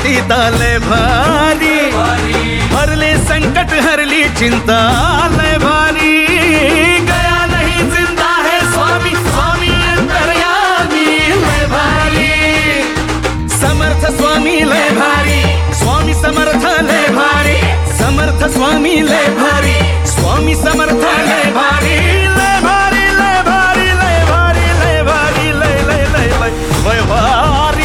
सीता लय भारी, हरले संकट हरली चिंता लय भारी, गया नहीं जिंदा है स्वामी, स्वामी अंतर्यामी लय भारी, समर्थ स्वामी लय भारी, स्वामी समर्थ लय भारी, समर्थ स्वामी लय भारी, स्वामी समर्थ लय भारी, लय भारी लय भारी लय भारी लय भारी लय लय लय लय लय भारी.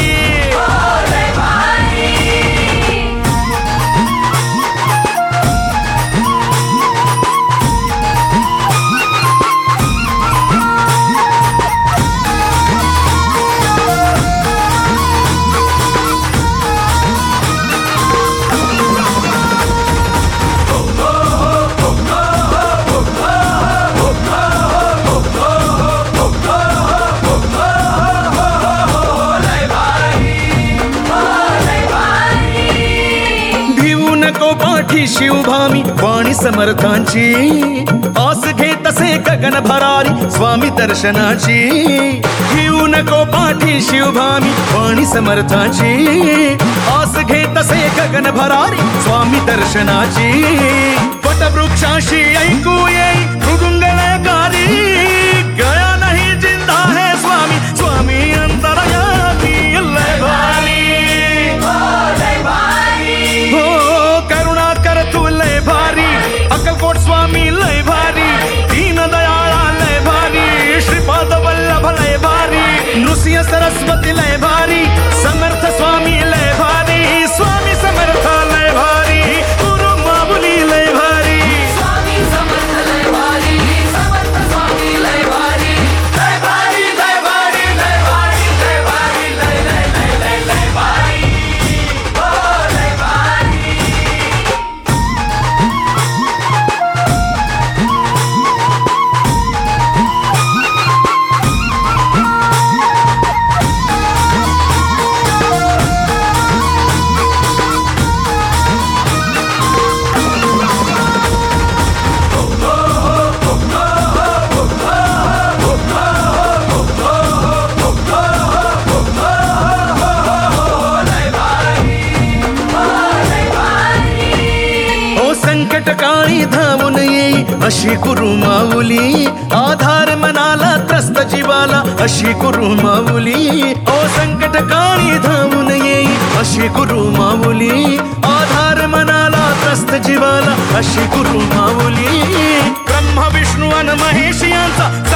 नको पाठी शिवभामी वाणी समर्थांची, आस घे तसे गगन भरारी स्वामी दर्शनाची, घेऊ नको पाठी शिवभामी वाणी समर्थांची, आस घे तसे गगन भरारी स्वामी दर्शनाची, वटवृक्षाशी ऐकू येई मृदुंगलयकारी, गया नहीं जिंदा है स्वामी, स्वामी अंतर्यामी लय भारी, अक्कलकोट स्वामी लय भारी, दीन दयाळा लय भारी, श्रीपाद वल्लभ लय भारी, नृसिंह सरस्वती लय भारी, समर्थ स्वामी लय भारी, स्वामी समर्थ लय भारी, गुरु माऊली लय भारी, स्वामी समर्थ लय भारी, समर्थ स्वामी लय भारी, लय भारी लय भारी लय भारी लय भारी लय लय लय लय लय भारी, ओ लय भारी. संकट काळी धावून येई अशी गुरु माऊली, आधार मनाला त्रस्त जीवाला अशी गुरु माऊली, ओ संकट काळी धावून येई अशी गुरु माऊली, आधार मनाला त्रस्त जीवाला अशी गुरु माऊली, ब्रह्मा विष्णू अन महेश यांचा